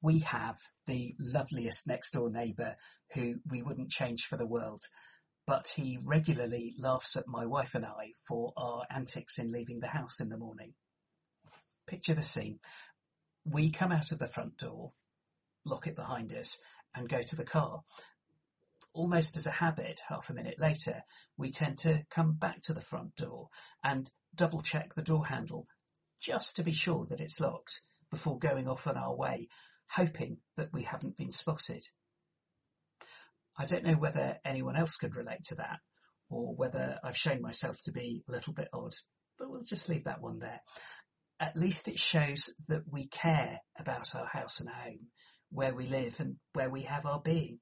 We have the loveliest next door neighbour who we wouldn't change for the world, but he regularly laughs at my wife and I for our antics in leaving the house in the morning. Picture the scene. We come out of the front door, lock it behind us, and go to the car. Almost as a habit, half a minute later, we tend to come back to the front door and double check the door handle just to be sure that it's locked before going off on our way, hoping that we haven't been spotted. I don't know whether anyone else could relate to that, or whether I've shown myself to be a little bit odd, but we'll just leave that one there. At least it shows that we care about our house and home, where we live and where we have our being.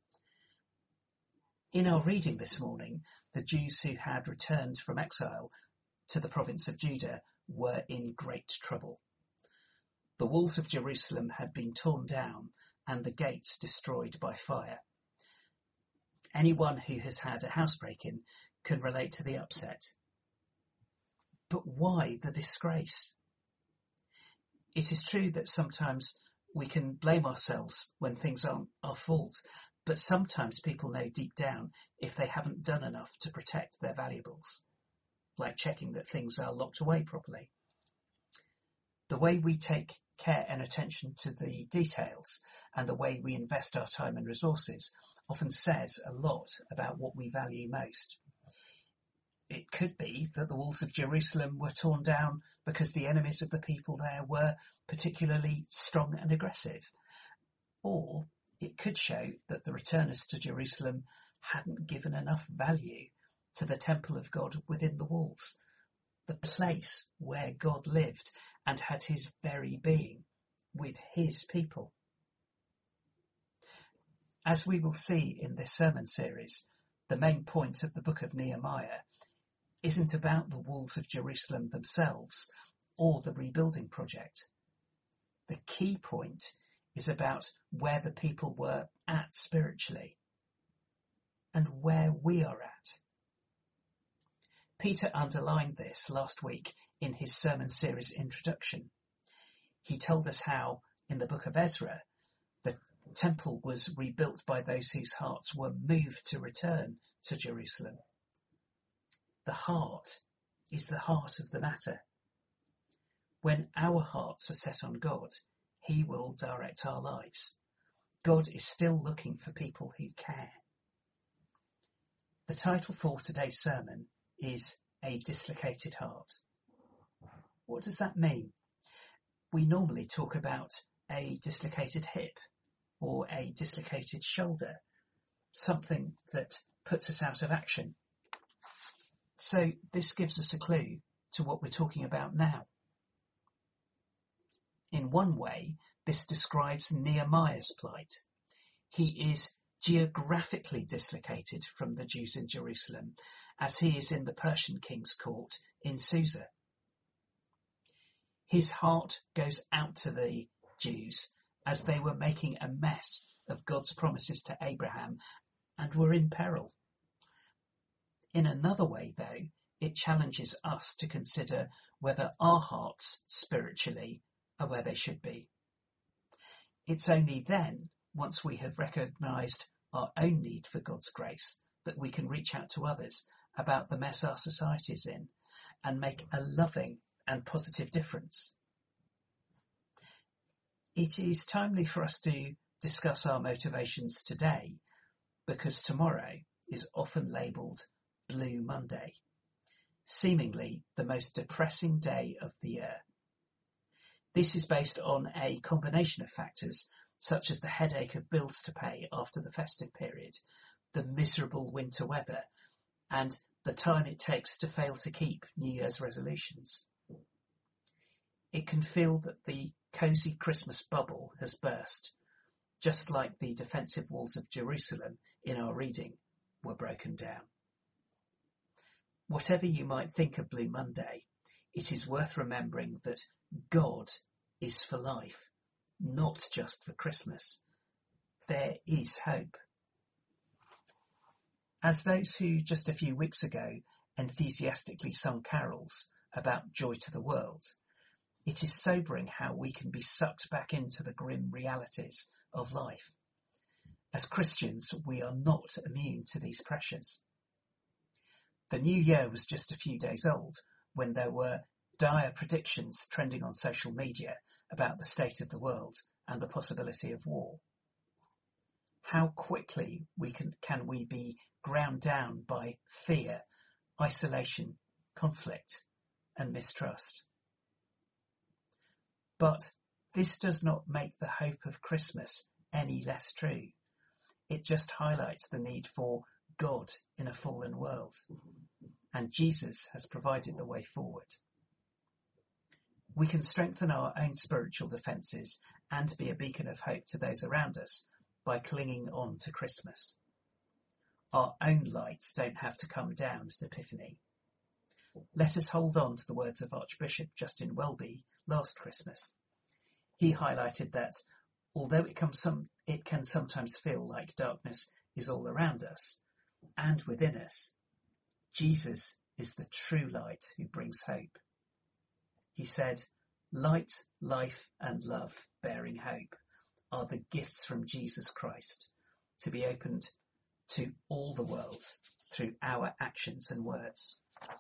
In our reading this morning, the Jews who had returned from exile to the province of Judah were in great trouble. The walls of Jerusalem had been torn down and the gates destroyed by fire. Anyone who has had a housebreak-in can relate to the upset. But why the disgrace? It is true that sometimes we can blame ourselves when things aren't our fault, but sometimes people know deep down if they haven't done enough to protect their valuables, like checking that things are locked away properly. The way we take care and attention to the details and the way we invest our time and resources often says a lot about what we value most. It could be that the walls of Jerusalem were torn down because the enemies of the people there were particularly strong and aggressive. Or it could show that the returners to Jerusalem hadn't given enough value to the temple of God within the walls, the place where God lived and had his very being with his people. As we will see in this sermon series, the main point of the book of Nehemiah isn't about the walls of Jerusalem themselves or the rebuilding project. The key point is about where the people were at spiritually and where we are at. Peter underlined this last week in his sermon series introduction. He told us how, in the book of Ezra, the temple was rebuilt by those whose hearts were moved to return to Jerusalem. The heart is the heart of the matter. When our hearts are set on God, he will direct our lives. God is still looking for people who care. The title for today's sermon is A Dislocated Heart. What does that mean? We normally talk about a dislocated hip or a dislocated shoulder, something that puts us out of action. So this gives us a clue to what we're talking about now. In one way, this describes Nehemiah's plight. He is geographically dislocated from the Jews in Jerusalem, as he is in the Persian king's court in Susa. His heart goes out to the Jews as they were making a mess of God's promises to Abraham and were in peril. In another way, though, it challenges us to consider whether our hearts spiritually are where they should be. It's only then, once we have recognised our own need for God's grace, that we can reach out to others about the mess our society is in and make a loving and positive difference. It is timely for us to discuss our motivations today because tomorrow is often labelled Blue Monday, seemingly the most depressing day of the year. This is based on a combination of factors such as the headache of bills to pay after the festive period, the miserable winter weather, and the time it takes to fail to keep New Year's resolutions. It can feel that the cosy Christmas bubble has burst, just like the defensive walls of Jerusalem in our reading were broken down. Whatever you might think of Blue Monday, it is worth remembering that God is for life, not just for Christmas. There is hope. As those who just a few weeks ago enthusiastically sung carols about joy to the world, it is sobering how we can be sucked back into the grim realities of life. As Christians, we are not immune to these pressures. The new year was just a few days old when there were dire predictions trending on social media about the state of the world and the possibility of war. How quickly can we be ground down by fear, isolation, conflict, and mistrust? But this does not make the hope of Christmas any less true. It just highlights the need for God in a fallen world, and Jesus has provided the way forward. We can strengthen our own spiritual defences and be a beacon of hope to those around us by clinging on to Christmas. Our own lights don't have to come down at Epiphany. Let us hold on to the words of Archbishop Justin Welby last Christmas. He highlighted that although it can sometimes feel like darkness is all around us and within us, Jesus is the true light who brings hope. He said, "Light, life and love bearing hope are the gifts from Jesus Christ to be opened to all the world through our actions and words."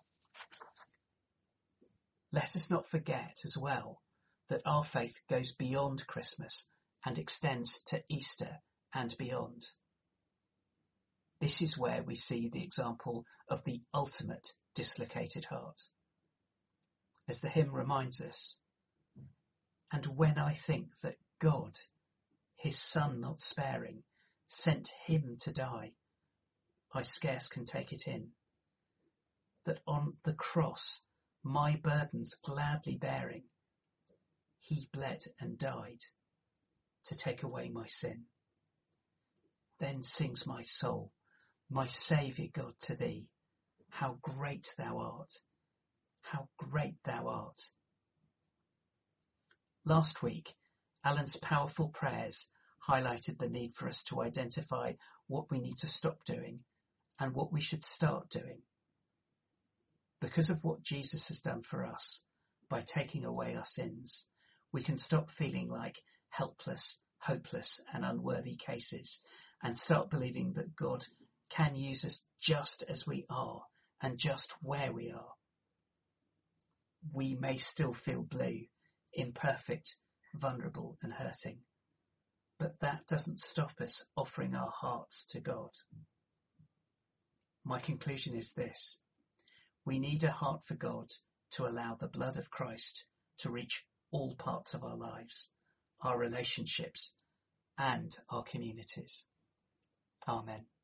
Let us not forget as well that our faith goes beyond Christmas and extends to Easter and beyond. This is where we see the example of the ultimate dislocated heart. As the hymn reminds us, "And when I think that God, his Son not sparing, sent him to die, I scarce can take it in, that on the cross, my burdens gladly bearing, he bled and died to take away my sin. Then sings my soul, my Saviour God, to thee, how great thou art, how great thou art." Last week, Alan's powerful prayers highlighted the need for us to identify what we need to stop doing and what we should start doing. Because of what Jesus has done for us by taking away our sins, we can stop feeling like helpless, hopeless and unworthy cases and start believing that God can use us just as we are and just where we are. We may still feel blue, imperfect, vulnerable and hurting, but that doesn't stop us offering our hearts to God. My conclusion is this: we need a heart for God to allow the blood of Christ to reach all parts of our lives, our relationships and our communities. Amen.